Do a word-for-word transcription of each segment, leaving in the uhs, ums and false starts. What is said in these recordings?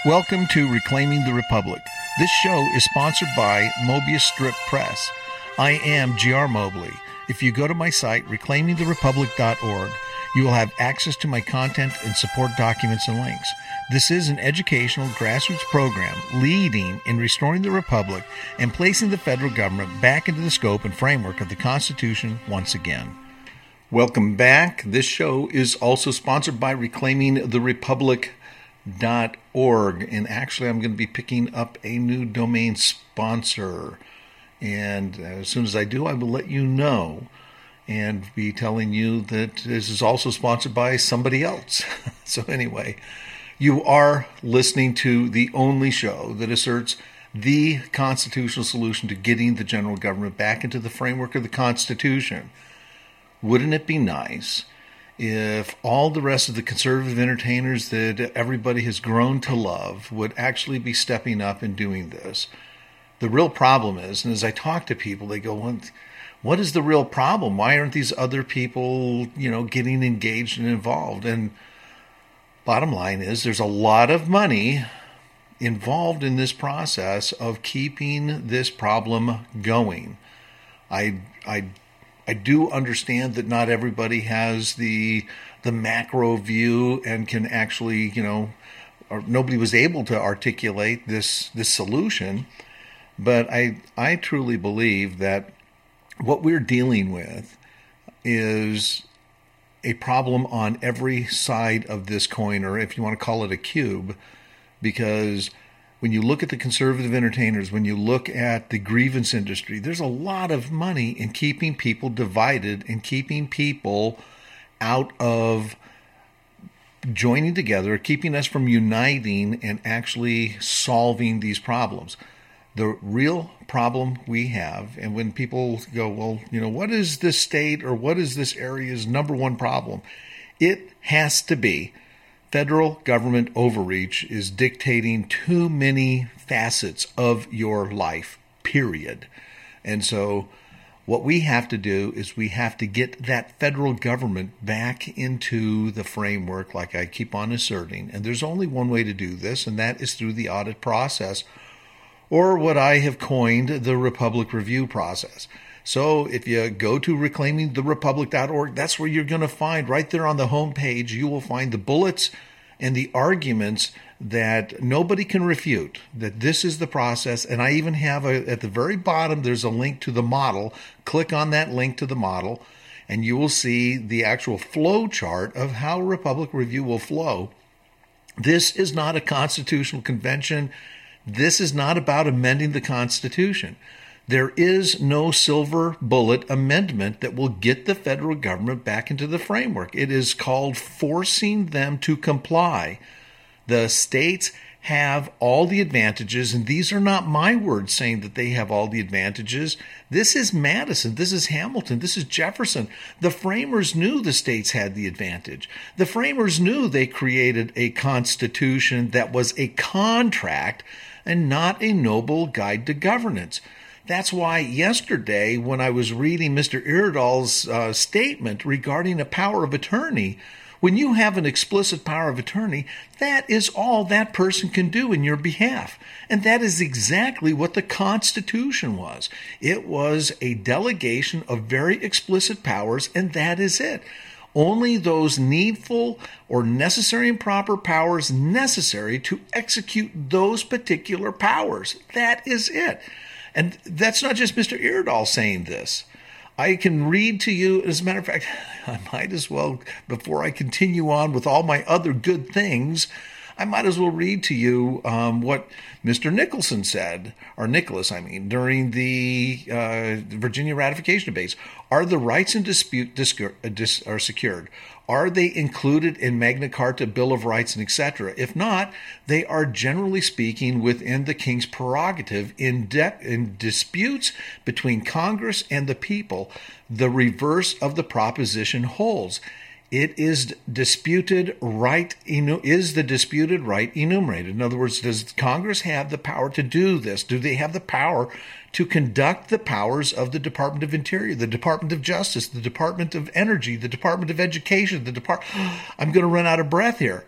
Welcome to Reclaiming the Republic. This show is sponsored by Mobius Strip Press. I am G R Mobley. If you go to my site, reclaiming the republic dot org, you will have access to my content and support documents and links. This is an educational grassroots program leading in restoring the Republic and placing the federal government back into the scope and framework of the Constitution once again. Welcome back. This show is also sponsored by reclaiming the republic dot org, and actually I'm going to be picking up a new domain sponsor, and as soon as I do, I will let you know and be telling you that this is also sponsored by somebody else. So anyway, you are listening to the only show that asserts the constitutional solution to getting the general government back into the framework of the Constitution. Wouldn't it be nice if all the rest of the conservative entertainers that everybody has grown to love would actually be stepping up and doing this? The real problem is, and as I talk to people, they go, well, what is the real problem? Why aren't these other people, you know, getting engaged and involved? And bottom line is, there's a lot of money involved in this process of keeping this problem going. I, I I do understand that not everybody has the the macro view and can actually, you know, or nobody was able to articulate this this solution. But I I truly believe that what we're dealing with is a problem on every side of this coin, or if you want to call it a cube, because when you look at the conservative entertainers, when you look at the grievance industry, there's a lot of money in keeping people divided and keeping people out of joining together, keeping us from uniting and actually solving these problems. The real problem we have, and when people go, well, you know, what is this state or what is this area's number one problem? It has to be federal government overreach is dictating too many facets of your life, period. And so what we have to do is we have to get that federal government back into the framework, like I keep on asserting. And there's only one way to do this, and that is through the audit process, or what I have coined the Republic Review process. So if you go to reclaiming the republic dot org, that's where you're going to find, right there on the homepage, you will find the bullets and the arguments that nobody can refute, that this is the process. And I even have a, at the very bottom, there's a link to the model. Click on that link to the model, and you will see the actual flow chart of how Republic Review will flow. This is not a constitutional convention. This is not about amending the Constitution. There is no silver bullet amendment that will get the federal government back into the framework. It is called forcing them to comply. The states have all the advantages, and these are not my words saying that they have all the advantages. This is Madison. This is Hamilton. This is Jefferson. The framers knew the states had the advantage. The framers knew they created a constitution that was a contract and not a noble guide to governance. That's why yesterday, when I was reading Mister Iredall's uh, statement regarding a power of attorney, when you have an explicit power of attorney, that is all that person can do in your behalf. And that is exactly what the Constitution was. It was a delegation of very explicit powers, and that is it. Only those needful or necessary and proper powers necessary to execute those particular powers. That is it. And that's not just Mister Iredall saying this. I can read to you, as a matter of fact, I might as well, before I continue on with all my other good things, I might as well read to you um, what Mister Nicholson said, or Nicholas, I mean, during the uh, Virginia ratification debates. Are the rights in dispute dis- dis- are secured? Are they included in Magna Carta, Bill of Rights, and et cetera? If not, they are generally speaking within the king's prerogative. In, de- in disputes between Congress and the people, the reverse of the proposition holds. It is disputed right, is the disputed right enumerated? In other words, does Congress have the power to do this? Do they have the power to conduct the powers of the Department of Interior, the Department of Justice, the Department of Energy, the Department of Education, the Department... I'm going to run out of breath here.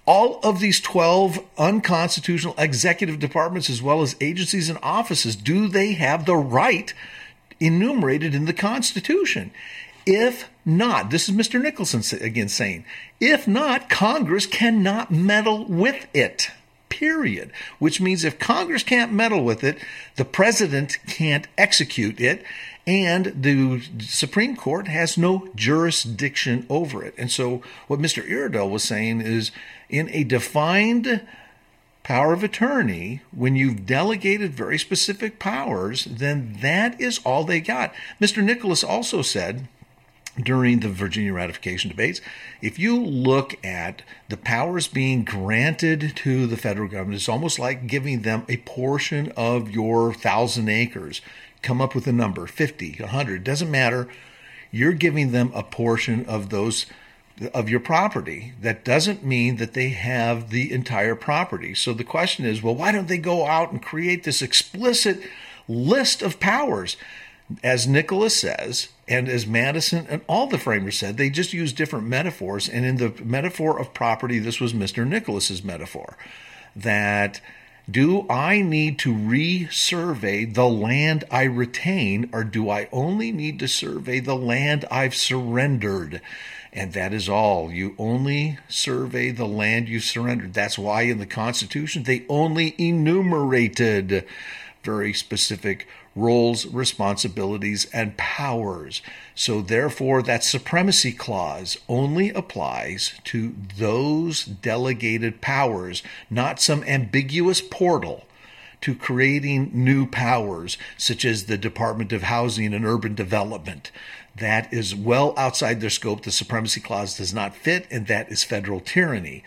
All of these twelve unconstitutional executive departments, as well as agencies and offices, do they have the right enumerated in the Constitution? If not, this is Mister Nicholson again saying, if not, Congress cannot meddle with it, period. Which means if Congress can't meddle with it, the president can't execute it, and the Supreme Court has no jurisdiction over it. And so what Mister Iredell was saying is, in a defined power of attorney, when you've delegated very specific powers, then that is all they got. Mister Nicholas also said during the Virginia ratification debates, if you look at the powers being granted to the federal government, it's almost like giving them a portion of your thousand acres. Come up with a number, fifty, one hundred, doesn't matter. You're giving them a portion of those of your property. That doesn't mean that they have the entire property. So the question is, well, why don't they go out and create this explicit list of powers? As Nicholas says, and as Madison and all the framers said, they just use different metaphors. And in the metaphor of property, this was Mister Nicholas's metaphor, that do I need to resurvey the land I retain, or do I only need to survey the land I've surrendered? And that is all. You only survey the land you surrendered. That's why in the Constitution, they only enumerated very specific roles, responsibilities, and powers. So therefore, that supremacy clause only applies to those delegated powers, not some ambiguous portal to creating new powers, such as the Department of Housing and Urban Development. That is well outside their scope. The supremacy clause does not fit, and that is federal tyranny.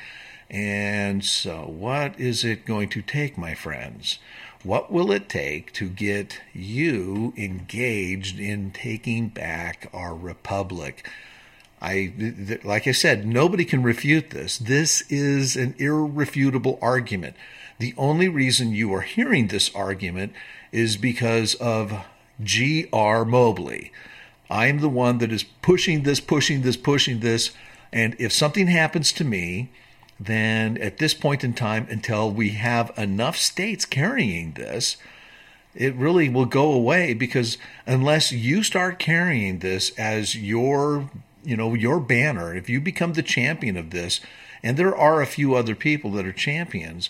And so what is it going to take, my friends? What will it take to get you engaged in taking back our republic? I, th- like I said, nobody can refute this. This is an irrefutable argument. The only reason you are hearing this argument is because of G R Mobley. I'm the one that is pushing this, pushing this, pushing this. And if something happens to me, then at this point in time, until we have enough states carrying this, it really will go away, because unless you start carrying this as your, you know, your banner, if you become the champion of this, and there are a few other people that are champions,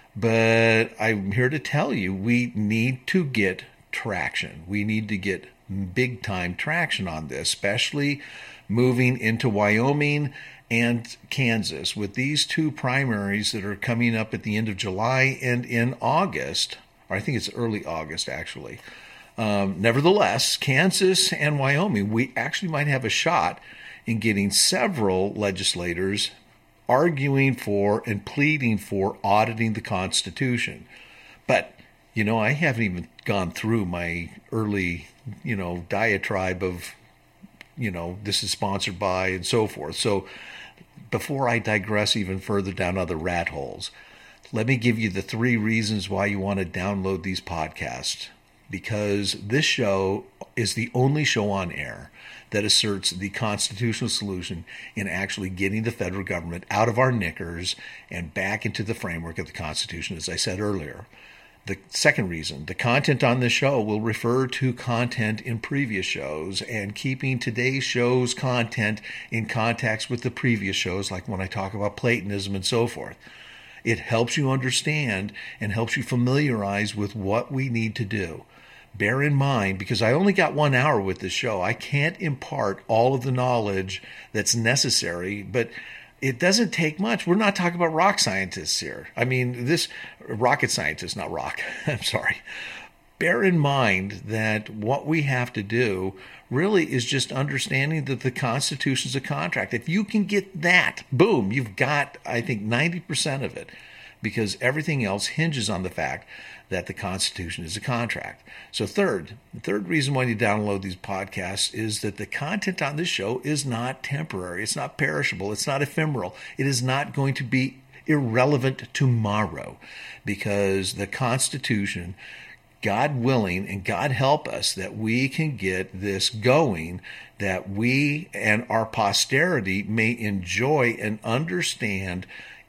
but I'm here to tell you, we need to get traction. We need to get big time traction on this, especially moving into Wyoming and Kansas, with these two primaries that are coming up at the end of July and in August, or I think it's early August actually. Um, nevertheless, Kansas and Wyoming, we actually might have a shot in getting several legislators arguing for and pleading for auditing the Constitution. But, you know, I haven't even gone through my early, you know, diatribe of, you know, this is sponsored by and so forth. So before I digress even further down other rat holes, let me give you the three reasons why you want to download these podcasts. Because this show is the only show on air that asserts the constitutional solution in actually getting the federal government out of our knickers and back into the framework of the Constitution, as I said earlier. The second reason, the content on this show will refer to content in previous shows, and keeping today's show's content in context with the previous shows, like when I talk about Platonism and so forth. It helps you understand and helps you familiarize with what we need to do. Bear in mind, because I only got one hour with this show, I can't impart all of the knowledge that's necessary, but it doesn't take much. We're not talking about rock scientists here. I mean, this rocket scientists, not rock. I'm sorry. Bear in mind that what we have to do really is just understanding that the Constitution is a contract. If you can get that, boom, you've got, I think, ninety percent of it, because everything else hinges on the fact that the Constitution is a contract. So third, the third reason why you download these podcasts is that the content on this show is not temporary. It's not perishable. It's not ephemeral. It is not going to be irrelevant tomorrow, because the Constitution, God willing, and God help us that we can get this going, that we and our posterity may enjoy and understand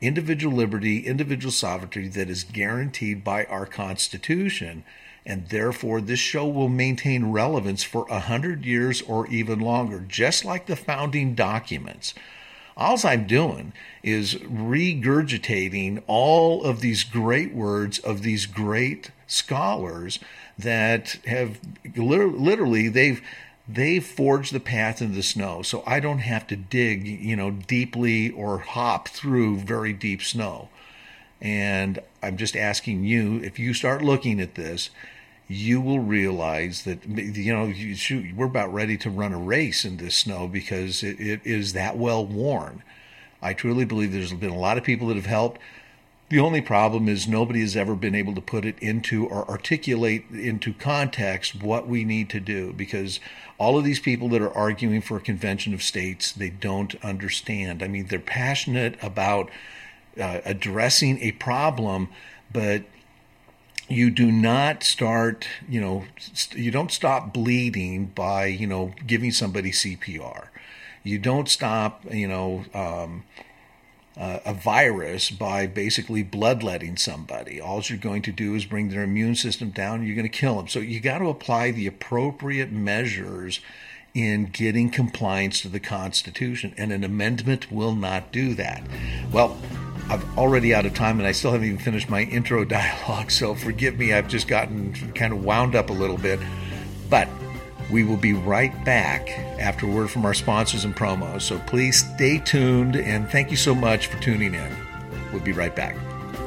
individual liberty, individual sovereignty that is guaranteed by our Constitution. And therefore, this show will maintain relevance for a hundred years or even longer, just like the founding documents. All I'm doing is regurgitating all of these great words of these great scholars that have literally, they've they've forged the path in the snow. So I don't have to dig, you know, deeply or hop through very deep snow. And I'm just asking you, if you start looking at this, you will realize that, you know, you shoot, we're about ready to run a race in this snow because it, it is that well worn. I truly believe there's been a lot of people that have helped. The only problem is nobody has ever been able to put it into or articulate into context what we need to do, because all of these people that are arguing for a convention of states, they don't understand. I mean, they're passionate about uh, addressing a problem, but you do not start, you know, st- you don't stop bleeding by, you know, giving somebody C P R. You don't stop, you know, um, uh, a virus by basically bloodletting somebody. All you're going to do is bring their immune system down. You're going to kill them. So you got to apply the appropriate measures in getting compliance to the Constitution, and an amendment will not do that. Well, I'm already out of time, and I still haven't even finished my intro dialogue, so forgive me. I've just gotten kind of wound up a little bit. But we will be right back after a word from our sponsors and promos. So please stay tuned, and thank you so much for tuning in. We'll be right back.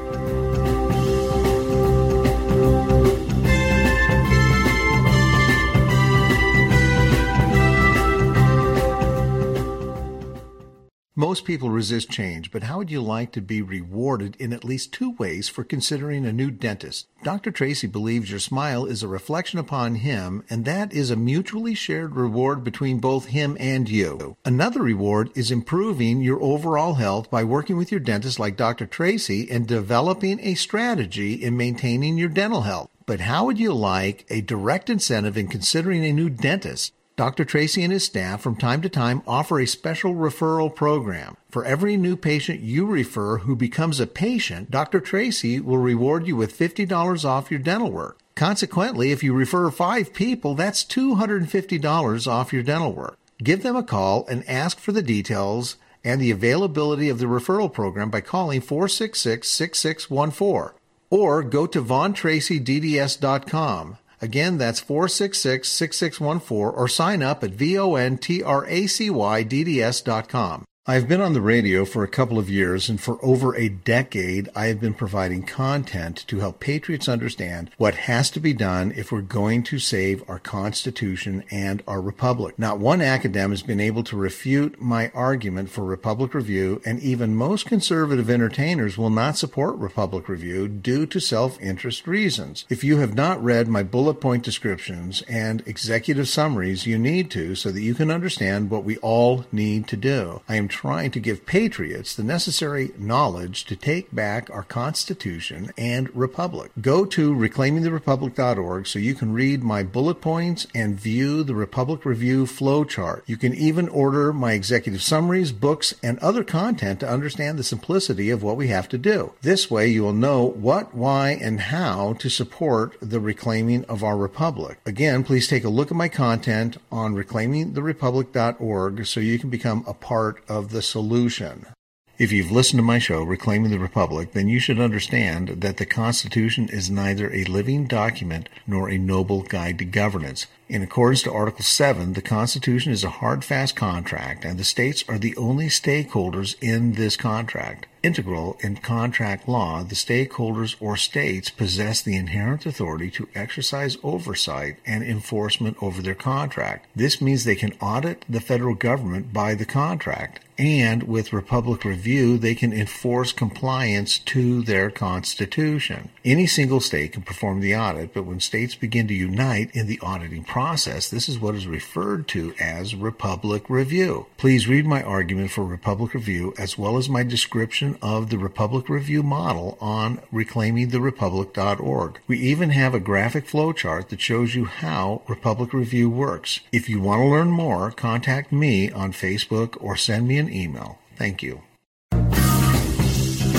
Most people resist change, but how would you like to be rewarded in at least two ways for considering a new dentist? Doctor Tracy believes your smile is a reflection upon him, and that is a mutually shared reward between both him and you. Another reward is improving your overall health by working with your dentist like Doctor Tracy and developing a strategy in maintaining your dental health. But how would you like a direct incentive in considering a new dentist? Doctor Tracy and his staff from time to time offer a special referral program. For every new patient you refer who becomes a patient, Doctor Tracy will reward you with fifty dollars off your dental work. Consequently, if you refer five people, that's two hundred fifty dollars off your dental work. Give them a call and ask for the details and the availability of the referral program by calling four six six, six six one four or go to von tracy d d s dot com. Again, that's four six six, six six one four or sign up at von tracy d d s dot com. I've been on the radio for a couple of years, and for over a decade, I have been providing content to help patriots understand what has to be done if we're going to save our Constitution and our Republic. Not one academic has been able to refute my argument for Republic Review, and even most conservative entertainers will not support Republic Review due to self-interest reasons. If you have not read my bullet point descriptions and executive summaries, you need to, so that you can understand what we all need to do. I am trying to give patriots the necessary knowledge to take back our Constitution and Republic. Go to reclaiming the republic dot org so you can read my bullet points and view the Republic Review flowchart. You can even order my executive summaries, books, and other content to understand the simplicity of what we have to do. This way you will know what, why, and how to support the reclaiming of our Republic. Again, please take a look at my content on reclaiming the republic dot org so you can become a part of the solution. If you've listened to my show, Reclaiming the Republic, then you should understand that the Constitution is neither a living document nor a noble guide to governance. In accordance to Article seven, the Constitution is a hard, fast contract, and the states are the only stakeholders in this contract. Integral in contract law, the stakeholders or states possess the inherent authority to exercise oversight and enforcement over their contract. This means they can audit the federal government by the contract, and with Republic Review, they can enforce compliance to their Constitution. Any single state can perform the audit, but when states begin to unite in the auditing process, this is what is referred to as Republic Review. Please read my argument for Republic Review as well as my description of the Republic Review model on reclaiming the republic dot org. We even have a graphic flowchart that shows you how Republic Review works. If you want to learn more, contact me on Facebook or send me an email. Thank you.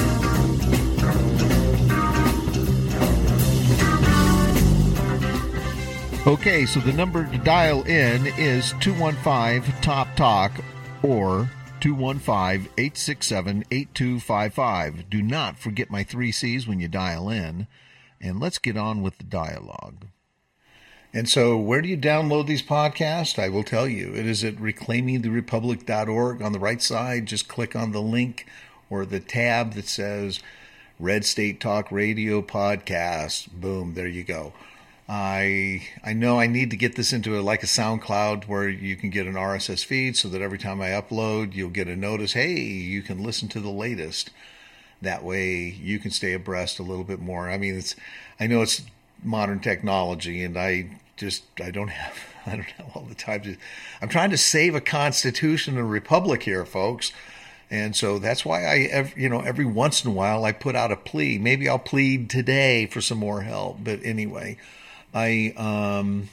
Okay, so the number to dial in is two one five, T O P Talk or two one five, eight six seven, eight two five five. Do not forget my three C's when you dial in. And let's get on with the dialogue. And so where do you download these podcasts? I will tell you. It is at reclaiming the republic dot org. On the right side, just click on the link or the tab that says Red State Talk Radio Podcast. Boom, there you go. I I know I need to get this into a, like a SoundCloud where you can get an R S S feed so that every time I upload, you'll get a notice, hey, you can listen to the latest. That way you can stay abreast a little bit more. I mean, it's I know it's modern technology, and I just I don't have I don't have all the time to. I'm trying to save a constitution and a republic here, folks. And so that's why I, you know, every once in a while I put out a plea. Maybe I'll plead today for some more help. But anyway, I um,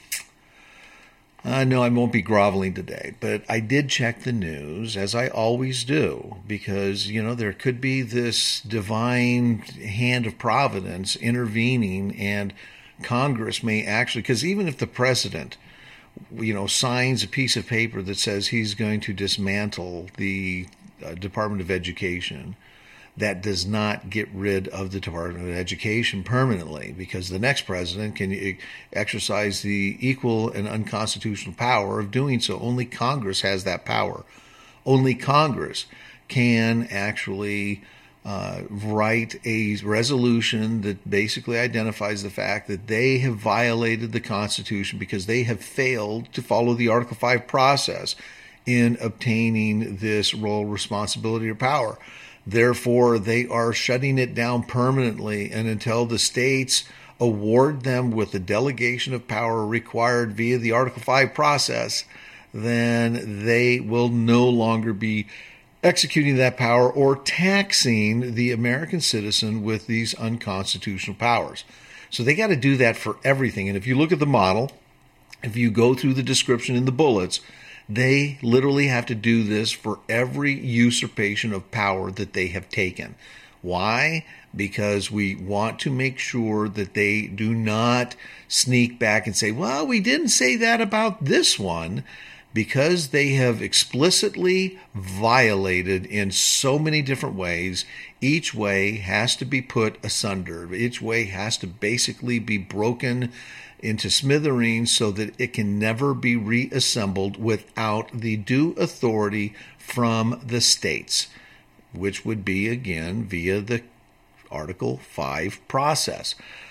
I know I won't be groveling today, but I did check the news, as I always do, because, you know, there could be this divine hand of providence intervening, and Congress may actually, because even if the president, you know, signs a piece of paper that says he's going to dismantle the uh, Department of Education, that does not get rid of the Department of Education permanently, because the next president can exercise the equal and unconstitutional power of doing so. Only Congress has that power. Only Congress can actually uh, write a resolution that basically identifies the fact that they have violated the Constitution because they have failed to follow the Article five process in obtaining this role, responsibility, or power. Therefore, they are shutting it down permanently, and until the states award them with the delegation of power required via the Article five process, then they will no longer be executing that power or taxing the American citizen with these unconstitutional powers. So they got to do that for everything. And if you look at the model, if you go through the description in the bullets, they literally have to do this for every usurpation of power that they have taken. Why? Because we want to make sure that they do not sneak back and say, well, we didn't say that about this one, because they have explicitly violated in so many different ways. Each way has to be put asunder. Each way has to basically be broken into smithereens so that it can never be reassembled without the due authority from the states, which would be, again, via the Article five process.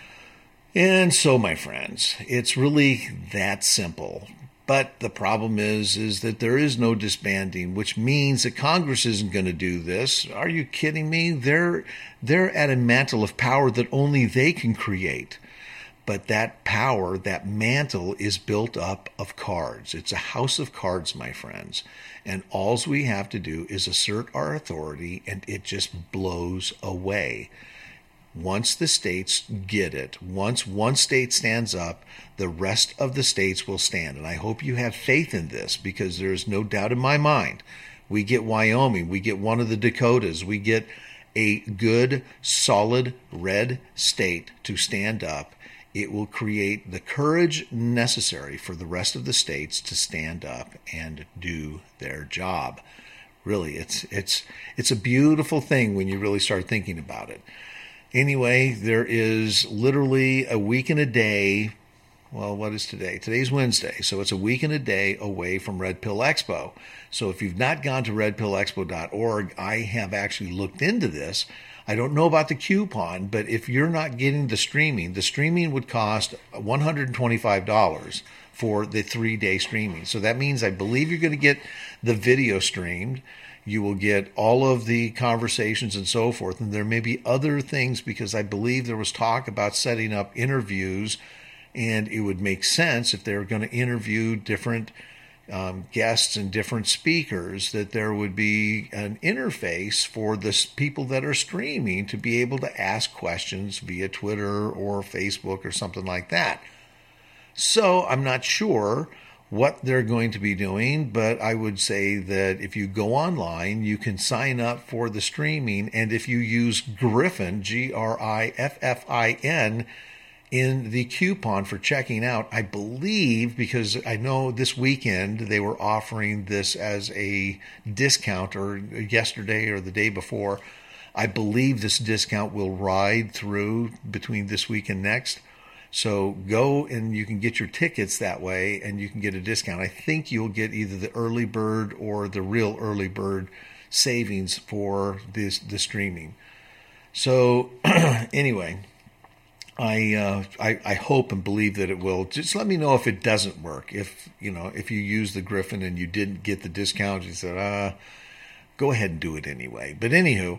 And so, my friends, it's really that simple. But the problem is, is that there is no disbanding, which means that Congress isn't going to do this. Are you kidding me? They're, they're at a mantle of power that only they can create. But that power, that mantle, is built up of cards. It's a house of cards, my friends. And all we have to do is assert our authority, and it just blows away. Once the states get it, once one state stands up, the rest of the states will stand. And I hope you have faith in this, because there is no doubt in my mind. We get Wyoming, we get one of the Dakotas, we get a good, solid, red state to stand up. It will create the courage necessary for the rest of the states to stand up and do their job. Really, it's it's it's a beautiful thing when you really start thinking about it. Anyway, there is literally a week and a day. Well, what is today? Today's Wednesday, so it's a week and a day away from Red Pill Expo. So if you've not gone to red pill expo dot org, I have actually looked into this. I don't know about the coupon, but if you're not getting the streaming, the streaming would cost one hundred twenty-five dollars for the three-day streaming. So that means I believe you're going to get the video streamed. You will get all of the conversations and so forth. And there may be other things, because I believe there was talk about setting up interviews, and it would make sense if they were going to interview different Um, guests and different speakers, that there would be an interface for the people that are streaming to be able to ask questions via Twitter or Facebook or something like that. So I'm not sure what they're going to be doing, but I would say that if you go online, you can sign up for the streaming, and if you use Griffin, G R I F F I N, in the coupon for checking out, I believe, because I know this weekend they were offering this as a discount, or yesterday or the day before. I believe this discount will ride through between this week and next. So go and you can get your tickets that way and you can get a discount. I think you'll get either the early bird or the real early bird savings for this the streaming. So anyway, I, uh, I I hope and believe that it will. Just let me know if it doesn't work. If you know if you use the Griffin and you didn't get the discount, you said, uh, go ahead and do it anyway. But anywho,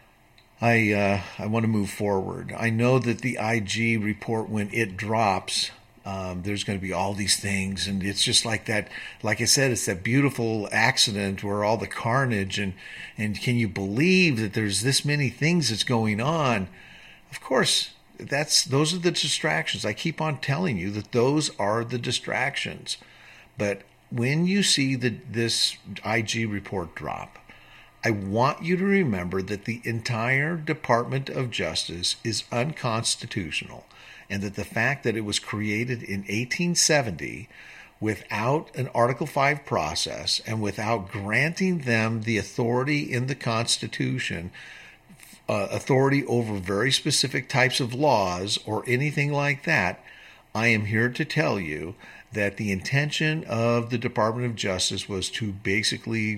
I uh, I want to move forward. I know that the I G report, when it drops, um, there's going to be all these things, and it's just like that. Like I said, it's that beautiful accident where all the carnage, and and can you believe that there's this many things that's going on? Of course, that's those are the distractions. I keep on telling you that those are the distractions. But when you see the this I G report drop, I want you to remember that the entire Department of Justice is unconstitutional, and that the fact that it was created in eighteen seventy without an Article five process and without granting them the authority in the Constitution, uh, authority over very specific types of laws or anything like that, I am here to tell you that the intention of the Department of Justice was to basically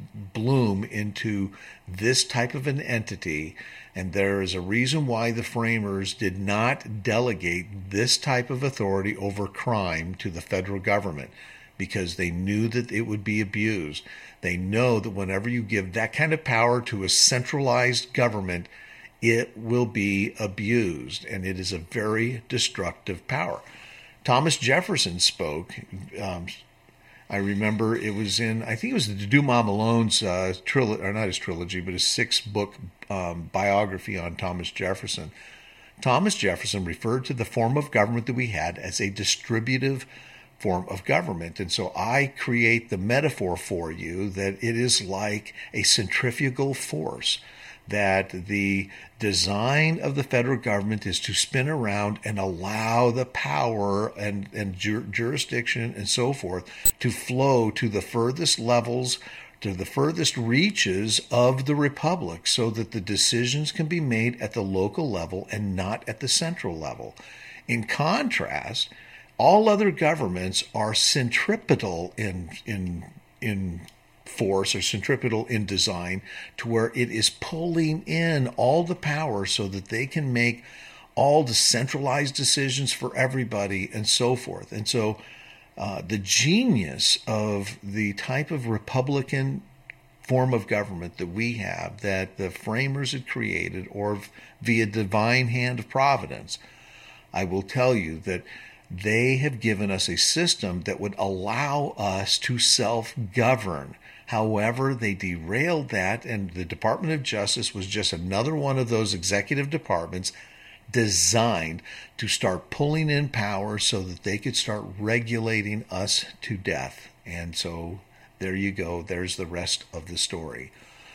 bloom into this type of an entity, and there is a reason why the framers did not delegate this type of authority over crime to the federal government, because they knew that it would be abused. They know that whenever you give that kind of power to a centralized government, it will be abused, and it is a very destructive power. Thomas Jefferson spoke. Um, I remember it was in, I think it was the Dumas Malone's uh, trilogy, or not his trilogy, but his six-book um, biography on Thomas Jefferson. Thomas Jefferson referred to the form of government that we had as a distributive form of government. And so I create the metaphor for you that it is like a centrifugal force, that the design of the federal government is to spin around and allow the power and, and jur- jurisdiction and so forth to flow to the furthest levels, to the furthest reaches of the republic, so that the decisions can be made at the local level and not at the central level. In contrast, all other governments are centripetal in in in force, or centripetal in design, to where it is pulling in all the power so that they can make all the centralized decisions for everybody and so forth. And so uh, the genius of the type of Republican form of government that we have, that the framers had created, or via divine hand of providence, I will tell you that they have given us a system that would allow us to self-govern. However, they derailed that, and the Department of Justice was just another one of those executive departments designed to start pulling in power so that they could start regulating us to death. And so there you go. There's the rest of the story.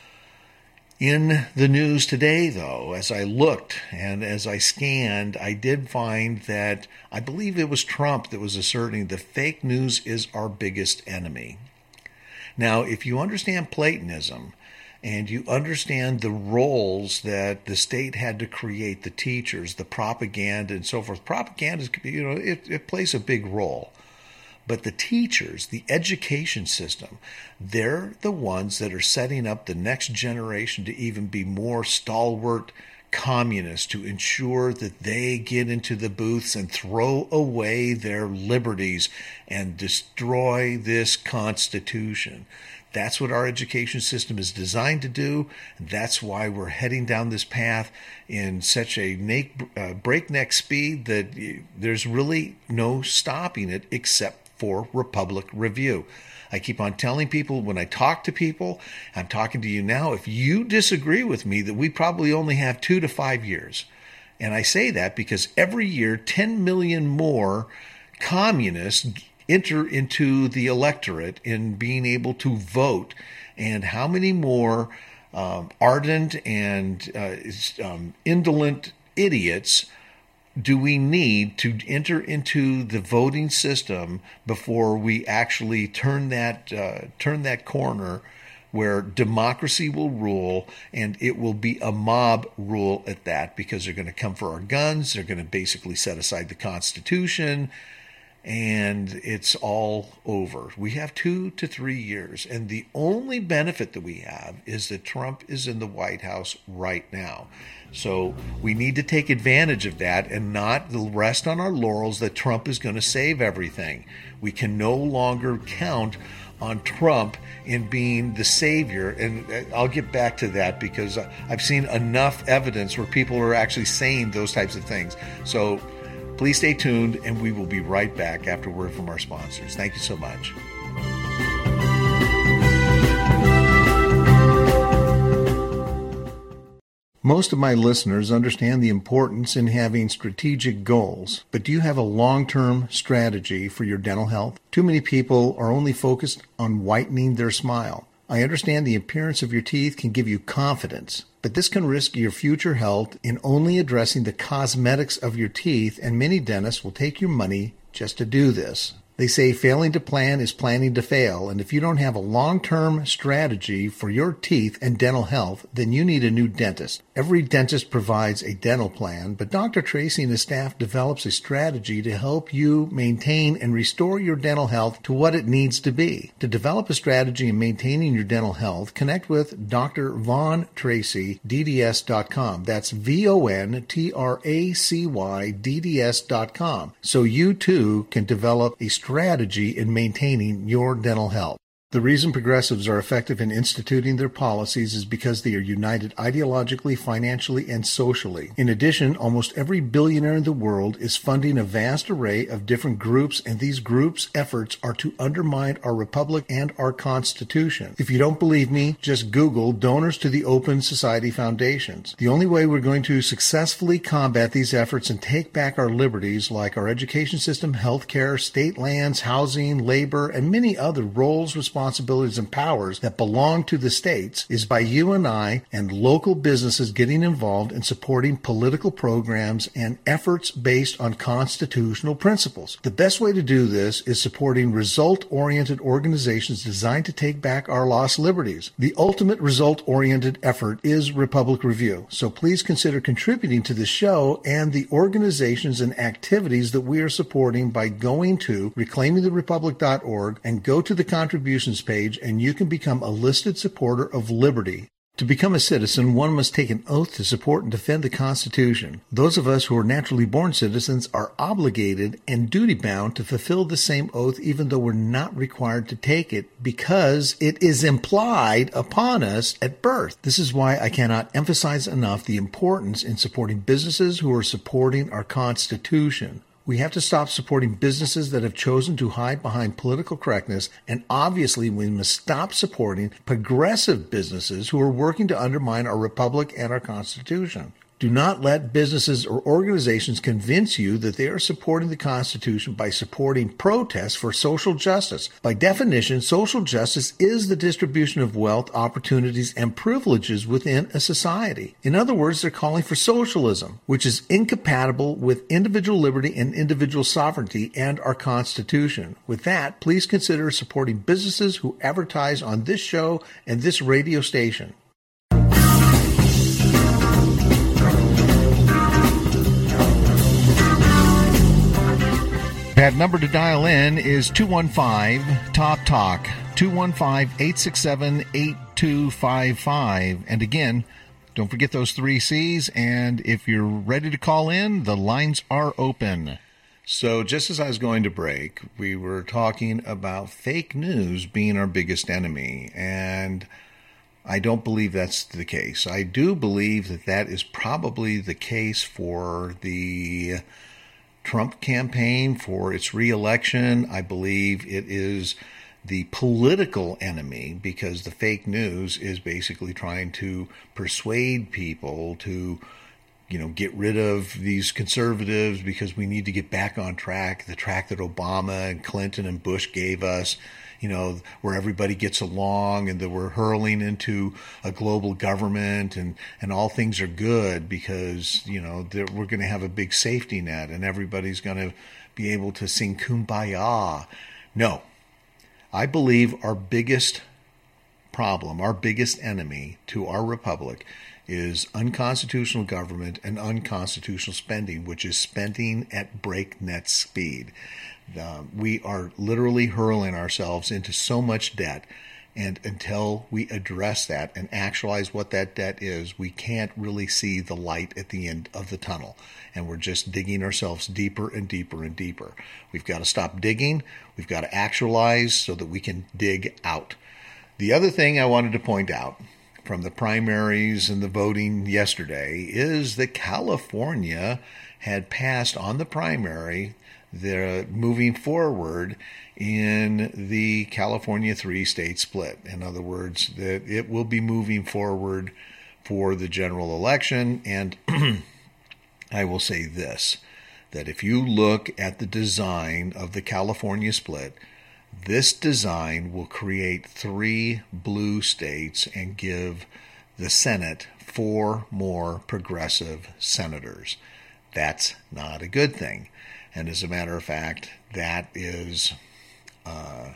In the news today, though, as I looked and as I scanned, I did find that I believe it was Trump that was asserting that fake news is our biggest enemy. Now, if you understand Platonism and you understand the roles that the state had to create, the teachers, the propaganda, and so forth, propaganda, you know, it, it plays a big role. But the teachers, the education system, they're the ones that are setting up the next generation to even be more stalwart communists, to ensure that they get into the booths and throw away their liberties and destroy this Constitution. That's what our education system is designed to do. That's why we're heading down this path in such a breakneck speed that there's really no stopping it except for Republic Review. I keep on telling people, when I talk to people, I'm talking to you now, if you disagree with me, that we probably only have two to five years. And I say that because every year, ten million more communists enter into the electorate in being able to vote. And how many more um, ardent and uh, um, indolent idiots do we need to enter into the voting system before we actually turn that uh, turn that corner where democracy will rule, and it will be a mob rule at that, because they're going to come for our guns, they're going to basically set aside the Constitution, and it's all over. We have two to three years, and the only benefit that we have is that Trump is in the White House right now. So we need to take advantage of that and not rest on our laurels that Trump is going to save everything. We can no longer count on Trump in being the savior. And I'll get back to that, because I've seen enough evidence where people are actually saying those types of things. So please stay tuned, and we will be right back after word from our sponsors. Thank you so much. Most of my listeners understand the importance in having strategic goals, but do you have a long-term strategy for your dental health? Too many people are only focused on whitening their smile. I understand the appearance of your teeth can give you confidence, but this can risk your future health in only addressing the cosmetics of your teeth, and many dentists will take your money just to do this. They say failing to plan is planning to fail, and if you don't have a long-term strategy for your teeth and dental health, then you need a new dentist. Every dentist provides a dental plan, but Doctor Tracy and his staff develops a strategy to help you maintain and restore your dental health to what it needs to be. To develop a strategy in maintaining your dental health, connect with Doctor Von Tracy, D D S dot com. That's V O N T R A C Y, D D S dot com. So you too can develop a strategy strategy in maintaining your dental health. The reason progressives are effective in instituting their policies is because they are united ideologically, financially, and socially. In addition, almost every billionaire in the world is funding a vast array of different groups, and these groups' efforts are to undermine our republic and our Constitution. If you don't believe me, just Google donors to the Open Society Foundations. The only way we're going to successfully combat these efforts and take back our liberties, like our education system, healthcare, state lands, housing, labor, and many other roles, responsibilities, responsibilities and powers that belong to the states, is by you and I and local businesses getting involved in supporting political programs and efforts based on constitutional principles. The best way to do this is supporting result-oriented organizations designed to take back our lost liberties. The ultimate result-oriented effort is Republic Review, so please consider contributing to the show and the organizations and activities that we are supporting by going to reclaiming the republic dot org and go to the contributions page, and you can become a listed supporter of liberty. To become a citizen, one must take an oath to support and defend the Constitution. Those of us who are naturally born citizens are obligated and duty-bound to fulfill the same oath, even though we're not required to take it, because it is implied upon us at birth. This is why I cannot emphasize enough the importance in supporting businesses who are supporting our Constitution. We have to stop supporting businesses that have chosen to hide behind political correctness, and obviously we must stop supporting progressive businesses who are working to undermine our republic and our Constitution. Do not let businesses or organizations convince you that they are supporting the Constitution by supporting protests for social justice. By definition, social justice is the distribution of wealth, opportunities, and privileges within a society. In other words, they're calling for socialism, which is incompatible with individual liberty and individual sovereignty and our Constitution. With that, please consider supporting businesses who advertise on this show and this radio station. That number to dial in is two one five, T O P, TALK, two one five, eight six seven, eight two five five. And again, don't forget those three C's, and if you're ready to call in, the lines are open. So just as I was going to break, we were talking about fake news being our biggest enemy, and I don't believe that's the case. I do believe that that is probably the case for the Trump campaign, for its re-election. I believe it is the political enemy, because the fake news is basically trying to persuade people to, you know, get rid of these conservatives because we need to get back on track, the track that Obama and Clinton and Bush gave us. you know, where everybody gets along and that we're hurling into a global government and, and all things are good because, you know, we're going to have a big safety net and everybody's going to be able to sing Kumbaya. No, I believe our biggest problem, our biggest enemy to our republic is unconstitutional government and unconstitutional spending, which is spending at breakneck speed. Um, we are literally hurling ourselves into so much debt, and until we address that and actualize what that debt is, we can't really see the light at the end of the tunnel, and we're just digging ourselves deeper and deeper and deeper. We've got to stop digging. We've got to actualize so that we can dig out. The other thing I wanted to point out from the primaries and the voting yesterday is that California had passed on the primary. They're moving forward in the California three-state split. In other words, that it will be moving forward for the general election. And I will say this, that if you look at the design of the California split, this design will create three blue states and give the Senate four more progressive senators. That's not a good thing. And as a matter of fact, that is uh,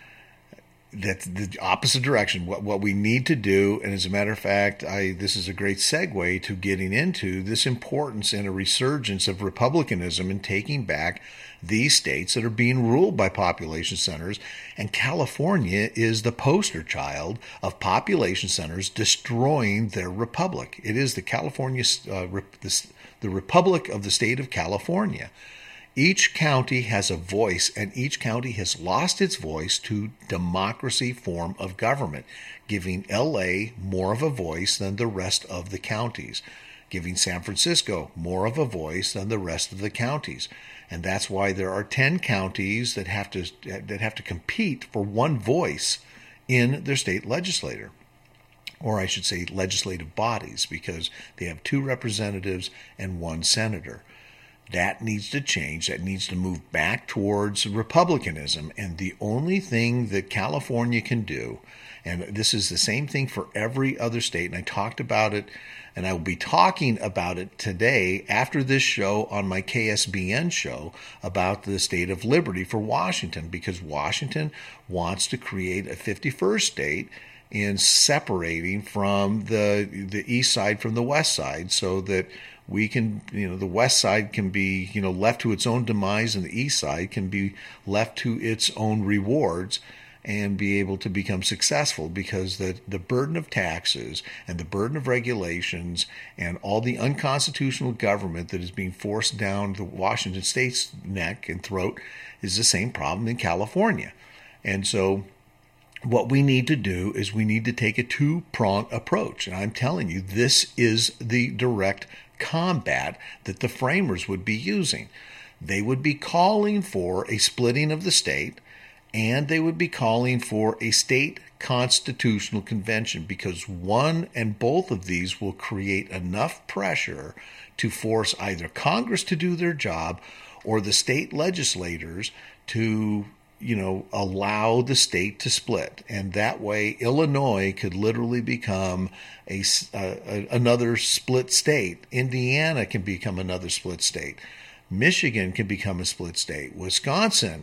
that's the opposite direction. What what we need to do, and as a matter of fact, I this is a great segue to getting into this importance and a resurgence of republicanism and taking back these states that are being ruled by population centers. And California is the poster child of population centers destroying their republic. It is the California, uh, the, the Republic of the state of California. Each county has a voice, and each county has lost its voice to democracy form of government, giving L A more of a voice than the rest of the counties, giving San Francisco more of a voice than the rest of the counties. And that's why there are ten counties that have to that have to compete for one voice in their state legislature, or I should say legislative bodies, because they have two representatives and one senator. That needs to change. That needs to move back towards republicanism. And the only thing that California can do, and this is the same thing for every other state, and I talked about it, and I will be talking about it today after this show on my K S B N show about the state of liberty for Washington, because Washington wants to create a fifty-first state in separating from the the east side from the west side, so that we can, you know, the west side can be, you know, left to its own demise, and the east side can be left to its own rewards and be able to become successful, because the, the burden of taxes and the burden of regulations and all the unconstitutional government that is being forced down the Washington state's neck and throat is the same problem in California. And so what we need to do is we need to take a two-pronged approach. And I'm telling you, this is the direct combat that the framers would be using. They would be calling for a splitting of the state, and they would be calling for a state constitutional convention, because one and both of these will create enough pressure to force either Congress to do their job or the state legislators to, you know, allow the state to split. And that way Illinois could literally become a, uh, another split state. Indiana can become another split state. Michigan can become a split state. Wisconsin,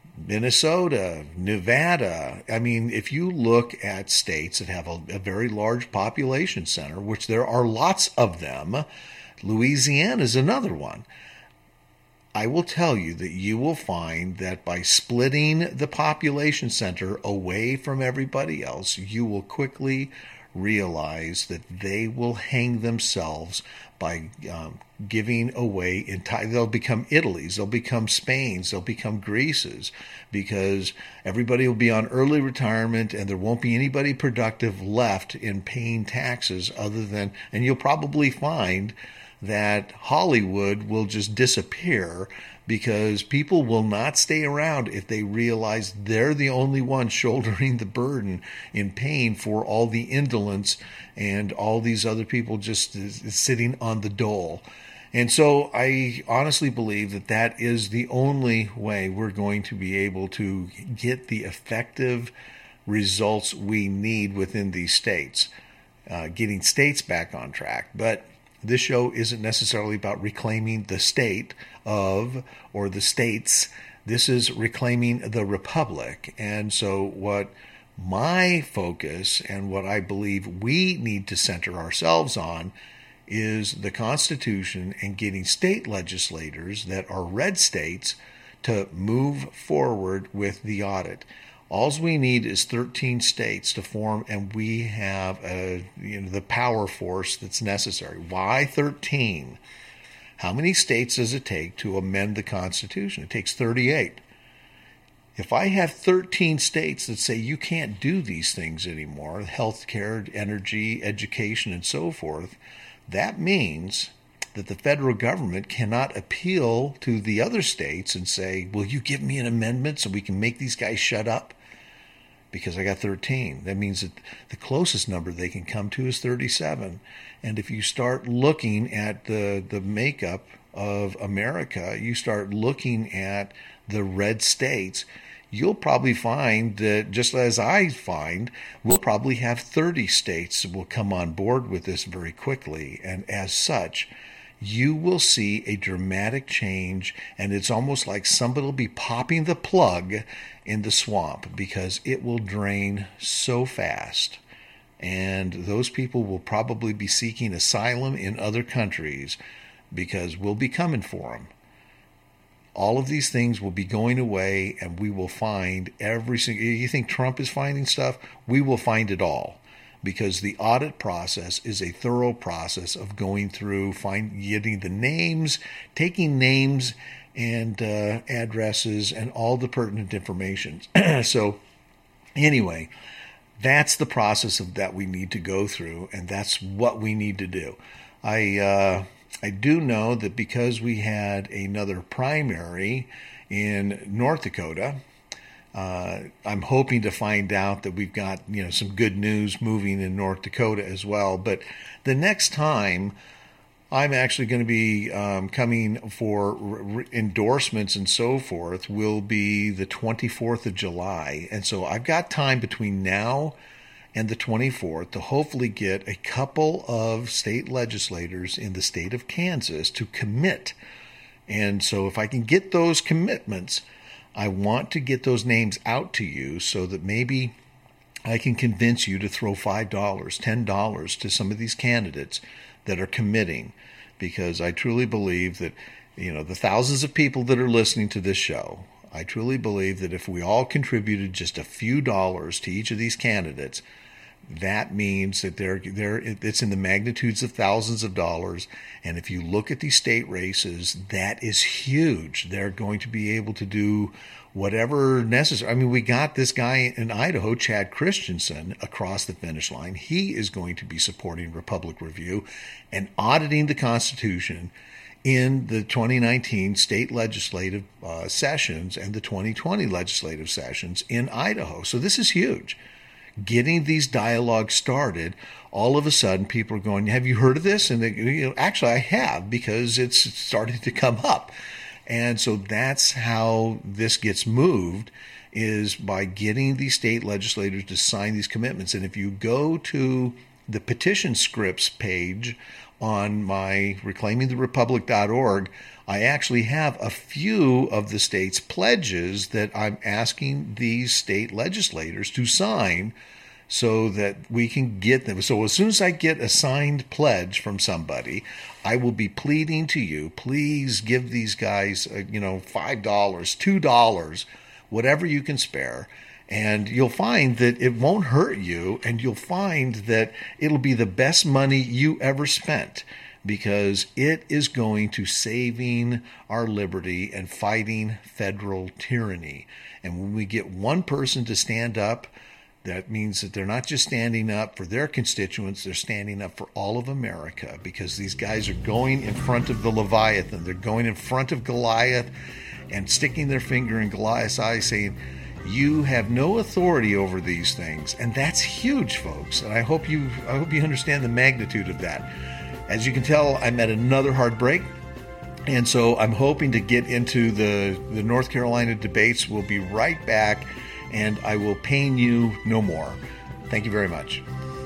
Minnesota, Nevada. I mean, if you look at states that have a, a very large population center, which there are lots of them, Louisiana is another one. I will tell you that you will find that by splitting the population center away from everybody else, you will quickly realize that they will hang themselves by um, giving away entire. They'll become Italy's, they'll become Spain's, they'll become Greece's, because everybody will be on early retirement and there won't be anybody productive left in paying taxes other than, and you'll probably find that Hollywood will just disappear, because people will not stay around if they realize they're the only one shouldering the burden in paying for all the indolence and all these other people just sitting on the dole. And so I honestly believe that that is the only way we're going to be able to get the effective results we need within these states, uh, getting states back on track. But this show isn't necessarily about reclaiming the state of or the states. This is reclaiming the republic. And so what my focus and what I believe we need to center ourselves on is the Constitution and getting state legislators that are red states to move forward with the audit. All we need is thirteen states to form, and we have a, you know, the power force that's necessary. Why thirteen? How many states does it take to amend the Constitution? It takes thirty-eight. If I have thirteen states that say you can't do these things anymore, healthcare, energy, education, and so forth, that means that the federal government cannot appeal to the other states and say, will you give me an amendment so we can make these guys shut up? Because I got thirteen. That means that the closest number they can come to is thirty-seven. And if you start looking at the, the makeup of America, you start looking at the red states, you'll probably find that, just as I find, we'll probably have thirty states that will come on board with this very quickly. And as such, you will see a dramatic change, and it's almost like somebody will be popping the plug in the swamp because it will drain so fast. And those people will probably be seeking asylum in other countries because we'll be coming for them. All of these things will be going away, and we will find every single... You think Trump is finding stuff? We will find it all, because the audit process is a thorough process of going through, find, getting the names, taking names and uh, addresses and all the pertinent information. So anyway, that's the process of that we need to go through, and that's what we need to do. I... Uh, I do know that because we had another primary in North Dakota, uh, I'm hoping to find out that we've got, you know, some good news moving in North Dakota as well. But the next time I'm actually going to be um, coming for re- endorsements and so forth will be the twenty-fourth of July. And so I've got time between now and the twenty-fourth to hopefully get a couple of state legislators in the state of Kansas to commit. And so if I can get those commitments, I want to get those names out to you so that maybe I can convince you to throw five dollars, ten dollars to some of these candidates that are committing, because I truly believe that, you know, the thousands of people that are listening to this show, I truly believe that if we all contributed just a few dollars to each of these candidates, that means that they're, they're, it's in the magnitudes of thousands of dollars. And if you look at these state races, that is huge. They're going to be able to do whatever necessary. I mean, we got this guy in Idaho, Chad Christensen, across the finish line. He is going to be supporting Republic Review and auditing the Constitution in the twenty nineteen state legislative uh, sessions and the twenty twenty legislative sessions in Idaho. So this is huge. Getting these dialogues started, all of a sudden people are going, have you heard of this? And they, you know, actually I have, because it's starting to come up. And so that's how this gets moved, is by getting these state legislators to sign these commitments. And if you go to the petition scripts page on my reclaiming the republic dot org, I actually have a few of the state's pledges that I'm asking these state legislators to sign so that we can get them. So as soon as I get a signed pledge from somebody, I will be pleading to you, please give these guys, uh, you know, five dollars, two dollars, whatever you can spare. And you'll find that it won't hurt you, and you'll find that it'll be the best money you ever spent, because it is going to saving our liberty and fighting federal tyranny. And when we get one person to stand up, that means that they're not just standing up for their constituents, they're standing up for all of America, because these guys are going in front of the Leviathan. They're going in front of Goliath and sticking their finger in Goliath's eye, saying, you have no authority over these things. And that's huge, folks. And I hope you I hope you understand the magnitude of that. As you can tell, I'm at another hard break. And so I'm hoping to get into the, the North Carolina debates. We'll be right back, and I will pain you no more. Thank you very much.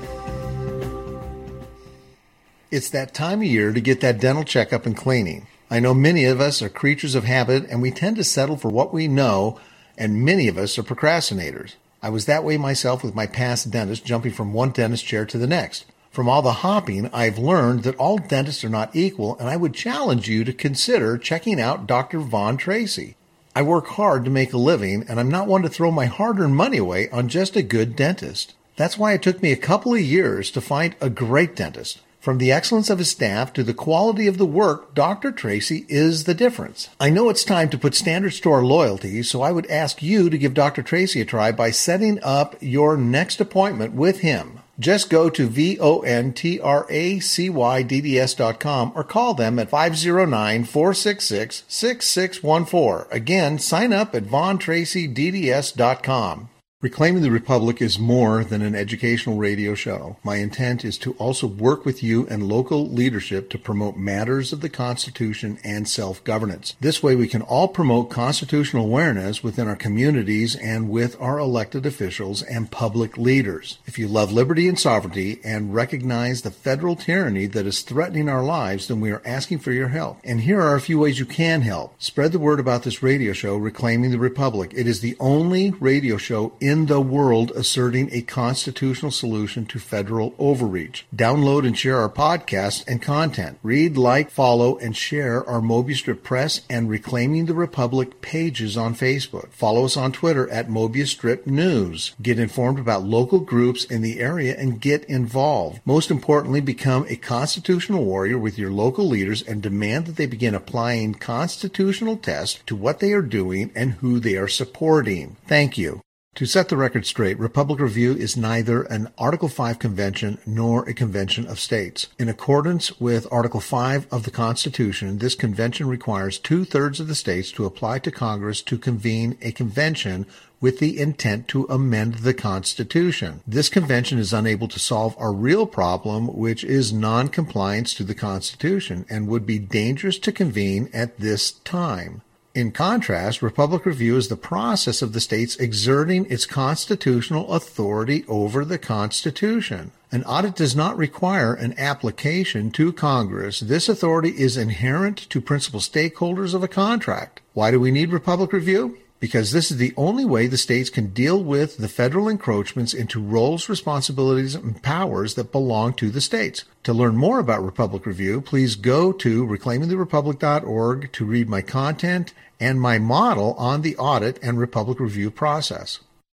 It's that time of year to get that dental checkup and cleaning. I know many of us are creatures of habit, and we tend to settle for what we know, and many of us are procrastinators. I was that way myself with my past dentist, jumping from one dentist chair to the next. From all the hopping, I've learned that all dentists are not equal, and I would challenge you to consider checking out Doctor Vaughn Tracy. I work hard to make a living, and I'm not one to throw my hard-earned money away on just a good dentist. That's why it took me a couple of years to find a great dentist. From the excellence of his staff to the quality of the work, Doctor Tracy is the difference. I know it's time to put Standard Store loyalty, so I would ask you to give Doctor Tracy a try by setting up your next appointment with him. Just go to V O N T R A C Y D D S dot com or call them at five oh nine, four six six, six six one four. Again, sign up at Vaughn Tracy D D S dot com. Reclaiming the Republic is more than an educational radio show. My intent is to also work with you and local leadership to promote matters of the Constitution and self-governance. This way we can all promote constitutional awareness within our communities and with our elected officials and public leaders. If you love liberty and sovereignty and recognize the federal tyranny that is threatening our lives, then we are asking for your help. And here are a few ways you can help. Spread the word about this radio show, Reclaiming the Republic. It is the only radio show in in the world asserting a constitutional solution to federal overreach. Download and share our podcasts and content. Read, like, follow, and share our Mobius Strip Press and Reclaiming the Republic pages on Facebook. Follow us on Twitter at Mobius Strip News. Get informed about local groups in the area and get involved. Most importantly, become a constitutional warrior with your local leaders and demand that they begin applying constitutional tests to what they are doing and who they are supporting. Thank you. To set the record straight, Republic Review is neither an Article five convention nor a convention of states. In accordance with Article five of the Constitution, this convention requires two-thirds of the states to apply to Congress to convene a convention with the intent to amend the Constitution. This convention is unable to solve our real problem, which is non-compliance to the Constitution, and would be dangerous to convene at this time. In contrast, Republic Review is the process of the states exerting its constitutional authority over the Constitution. An audit does not require an application to Congress. This authority is inherent to principal stakeholders of a contract. Why do we need Republic Review? Because this is the only way the states can deal with the federal encroachments into roles, responsibilities, and powers that belong to the states. To learn more about Republic Review, please go to reclaiming the republic dot org to read my content and my model on the audit and Republic Review process.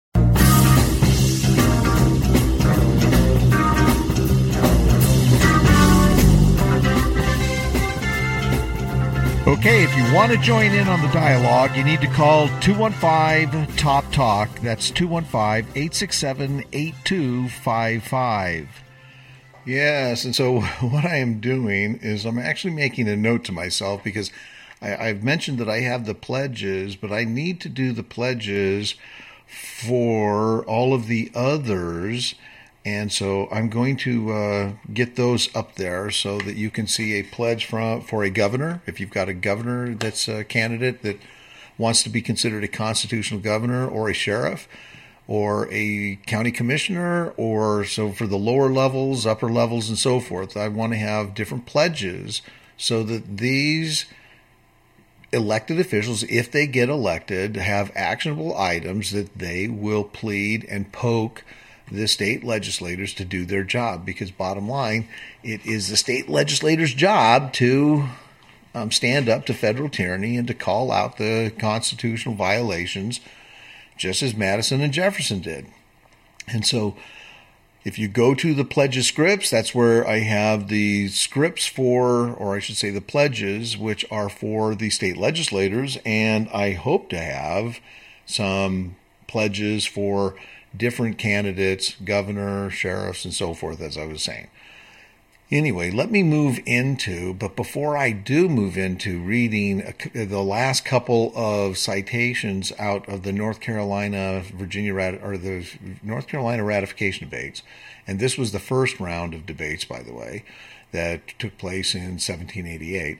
Okay, if you want to join in on the dialogue, you need to call two one five, T O P, TALK. That's two one five, eight six seven, eight two five five. Yes, and so what I am doing is I'm actually making a note to myself because I, I've mentioned that I have the pledges, but I need to do the pledges for all of the others. And so I'm going to uh, get those up there so that you can see a pledge from, for a governor. If you've got a governor that's a candidate that wants to be considered a constitutional governor, or a sheriff, or a county commissioner, or so for the lower levels, upper levels, and so forth, I want to have different pledges so that these elected officials, if they get elected, have actionable items that they will plead and poke the state legislators to do their job, because bottom line, it is the state legislators' job to um, stand up to federal tyranny and to call out the constitutional violations, just as Madison and Jefferson did. And so if you go to the pledges scripts, that's where I have the scripts for, or I should say the pledges, which are for the state legislators, and I hope to have some pledges for different candidates, governor, sheriffs, and so forth, as I was saying. Anyway, let me move into, but before I do move into reading a, the last couple of citations out of the North Carolina, Virginia, or the North Carolina ratification debates, and this was the first round of debates, by the way, that took place in seventeen eighty-eight.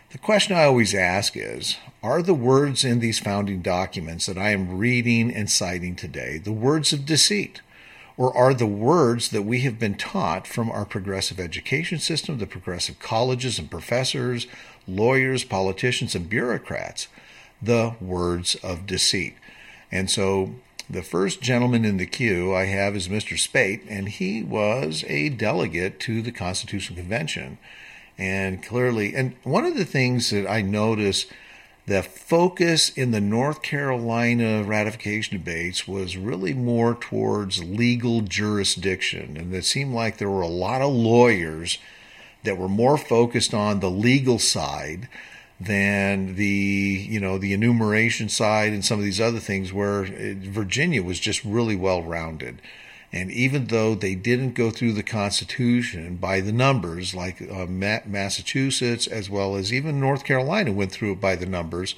The question I always ask is, are the words in these founding documents that I am reading and citing today the words of deceit? Or are the words that we have been taught from our progressive education system, the progressive colleges and professors, lawyers, politicians, and bureaucrats, the words of deceit? And so the first gentleman in the queue I have is Mister Speight, and he was a delegate to the Constitutional Convention. And clearly, and one of the things that I noticed, the focus in the North Carolina ratification debates was really more towards legal jurisdiction. And it seemed like there were a lot of lawyers that were more focused on the legal side than the, you know, the enumeration side and some of these other things, where Virginia was just really well-rounded. And even though they didn't go through the Constitution by the numbers, like uh, Massachusetts as well as even North Carolina went through it by the numbers,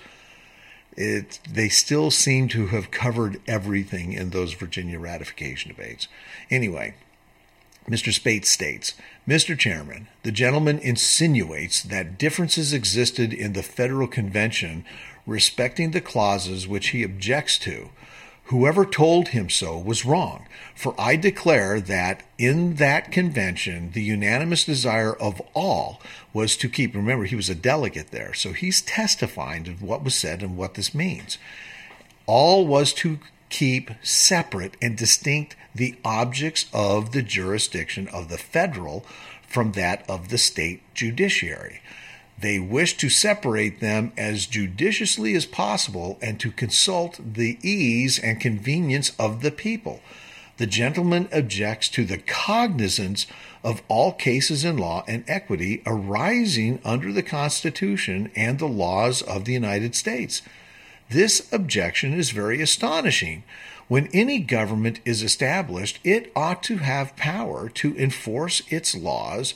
it, they still seem to have covered everything in those Virginia ratification debates. Anyway, Mister Speight states, Mister Chairman, the gentleman insinuates that differences existed in the Federal Convention respecting the clauses which he objects to. Whoever told him so was wrong, for I declare that in that convention, the unanimous desire of all was to keep, remember, he was a delegate there, so he's testifying to what was said and what this means. All was to keep separate and distinct the objects of the jurisdiction of the federal from that of the state judiciary. They wish to separate them as judiciously as possible and to consult the ease and convenience of the people. The gentleman objects to the cognizance of all cases in law and equity arising under the Constitution and the laws of the United States. This objection is very astonishing. When any government is established, it ought to have power to enforce its laws,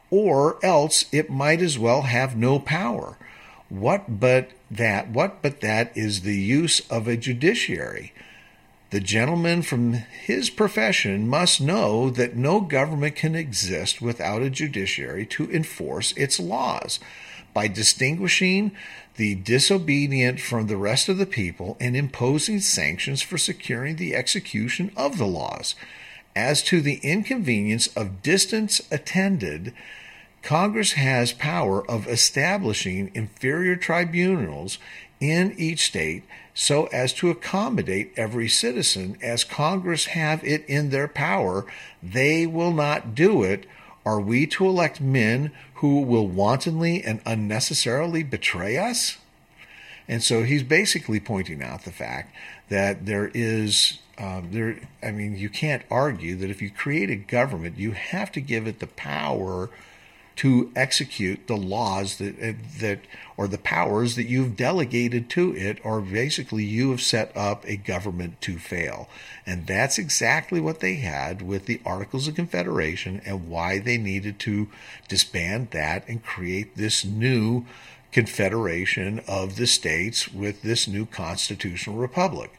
or else it might as well have no power. What but that, what but that is the use of a judiciary? The gentleman from his profession must know that no government can exist without a judiciary to enforce its laws, by distinguishing the disobedient from the rest of the people and imposing sanctions for securing the execution of the laws. As to the inconvenience of distance attended, Congress has power of establishing inferior tribunals in each state so as to accommodate every citizen. As Congress have it in their power, they will not do it. Are we to elect men who will wantonly and unnecessarily betray us? And so he's basically pointing out the fact that there is, um, there. I mean, you can't argue that if you create a government, you have to give it the power to execute the laws that that or the powers that you've delegated to it, or basically you have set up a government to fail. And that's exactly what they had with the Articles of Confederation and why they needed to disband that and create this new confederation of the states with this new constitutional republic.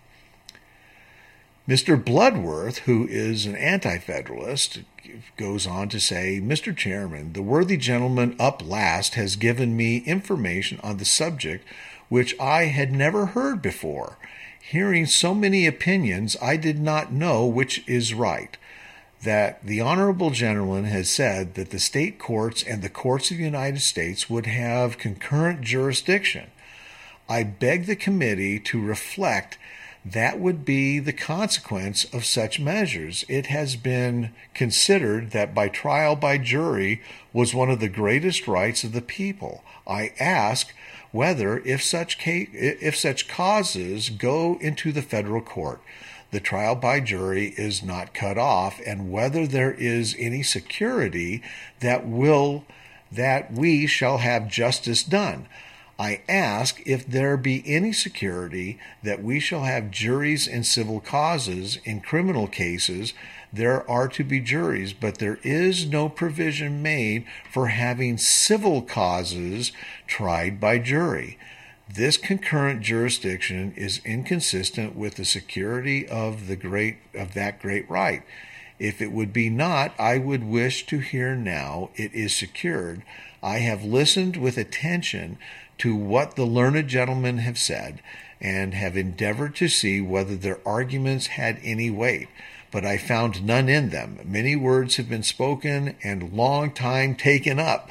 Mister Bloodworth, who is an anti-federalist, goes on to say, Mister Chairman, the worthy gentleman up last has given me information on the subject which I had never heard before. Hearing so many opinions, I did not know which is right. That the honorable gentleman has said that the state courts and the courts of the United States would have concurrent jurisdiction. I beg the committee to reflect that would be the consequence of such measures. It has been considered that by trial by jury was one of the greatest rights of the people. I ask whether, if such case, if such causes go into the federal court, the trial by jury is not cut off, and whether there is any security that will that we shall have justice done. I ask if there be any security that we shall have juries in civil causes. In criminal cases, there are to be juries, but there is no provision made for having civil causes tried by jury. This concurrent jurisdiction is inconsistent with the security of the great of that great right. If it would be not, I would wish to hear now it is secured. I have listened with attention to what the learned gentlemen have said, and have endeavored to see whether their arguments had any weight. But I found none in them. Many words have been spoken, and long time taken up.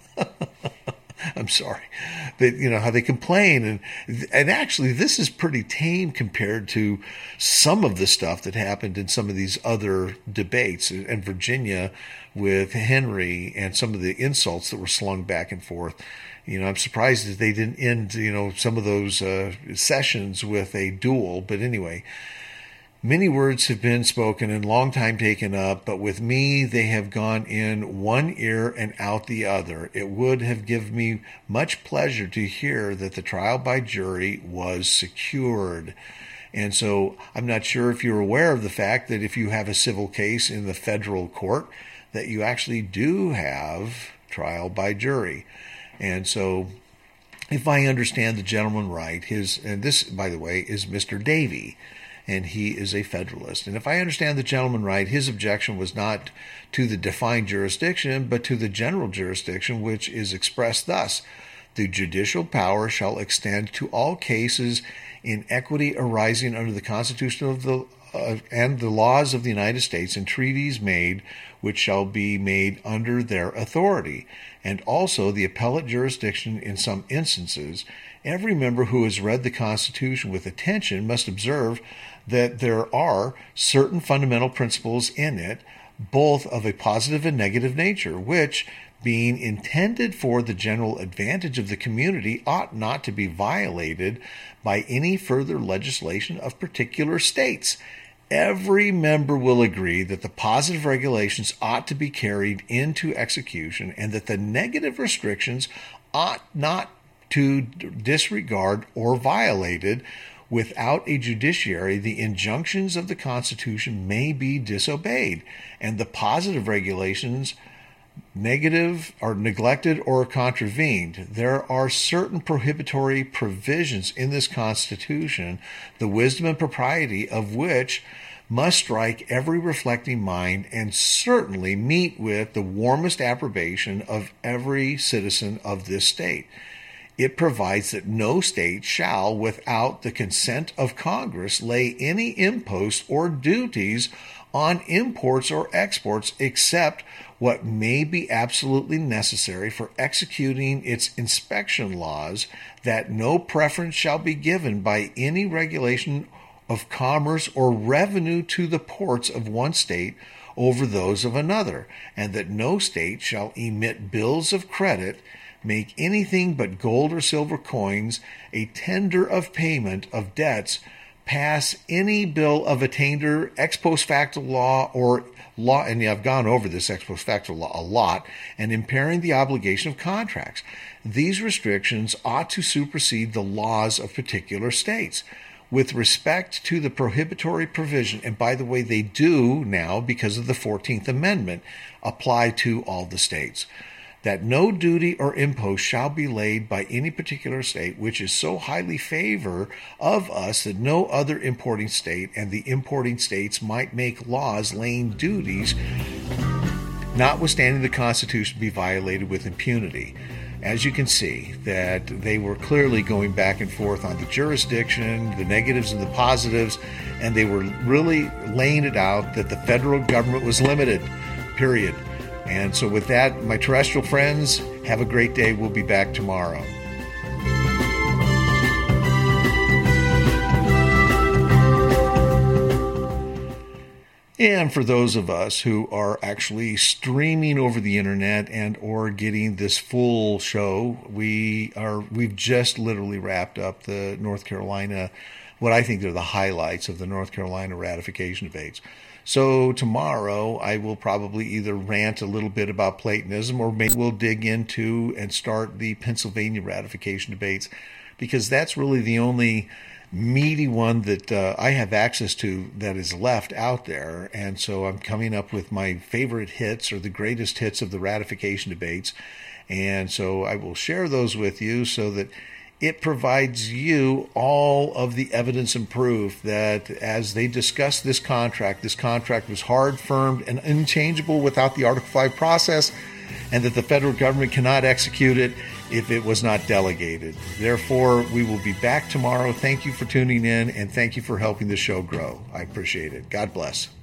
I'm sorry. That, you know, how they complain. And, and actually, this is pretty tame compared to some of the stuff that happened in some of these other debates in Virginia with Henry and some of the insults that were slung back and forth. You know, I'm surprised that they didn't end, you know, some of those uh, sessions with a duel. But anyway, many words have been spoken and long time taken up, but with me they have gone in one ear and out the other. It would have given me much pleasure to hear that the trial by jury was secured. And so I'm not sure if you're aware of the fact that if you have a civil case in the federal court, that you actually do have trial by jury. And so if I understand the gentleman right, his, and this, by the way, is Mister Davey, and he is a Federalist. And if I understand the gentleman right, his objection was not to the defined jurisdiction, but to the general jurisdiction, which is expressed thus: the judicial power shall extend to all cases in equity arising under the Constitution of the uh, and the laws of the United States, and treaties made which shall be made under their authority, and also the appellate jurisdiction in some instances. Every member who has read the Constitution with attention must observe that there are certain fundamental principles in it, both of a positive and negative nature, which, being intended for the general advantage of the community, ought not to be violated by any further legislation of particular states. Every member will agree that the positive regulations ought to be carried into execution, and that the negative restrictions ought not to disregard or violated. Without a judiciary, the injunctions of the Constitution may be disobeyed, and the positive regulations negative are neglected or contravened. There are certain prohibitory provisions in this Constitution, the wisdom and propriety of which must strike every reflecting mind, and certainly meet with the warmest approbation of every citizen of this state. It provides that no state shall, without the consent of Congress, lay any imposts or duties on imports or exports except what may be absolutely necessary for executing its inspection laws, that no preference shall be given by any regulation of commerce or revenue to the ports of one state over those of another, and that no state shall emit bills of credit, make anything but gold or silver coins a tender of payment of debts, pass any bill of attainder, ex post facto law, or law, and I've gone over this ex post facto law a lot, and impairing the obligation of contracts. These restrictions ought to supersede the laws of particular states. With respect to the prohibitory provision, and by the way, they do now, because of the fourteenth Amendment, apply to all the states, that no duty or impost shall be laid by any particular state which is so highly favor of us that no other importing state and the importing states might make laws laying duties, notwithstanding the Constitution, be violated with impunity. As you can see, that they were clearly going back and forth on the jurisdiction, the negatives and the positives, and they were really laying it out that the federal government was limited, period. And so with that, my terrestrial friends, have a great day. We'll be back tomorrow. And for those of us who are actually streaming over the internet and or getting this full show, we are we've just literally wrapped up the North Carolina, what I think are the highlights of the North Carolina ratification debates. So tomorrow I will probably either rant a little bit about Platonism, or maybe we'll dig into and start the Pennsylvania ratification debates, because that's really the only meaty one that uh, I have access to that is left out there. And so I'm coming up with my favorite hits, or the greatest hits of the ratification debates. And so I will share those with you, so that it provides you all of the evidence and proof that as they discuss this contract, this contract was hard, firm, and unchangeable without the Article five process, and that the federal government cannot execute it if it was not delegated. Therefore, we will be back tomorrow. Thank you for tuning in, and thank you for helping the show grow. I appreciate it. God bless.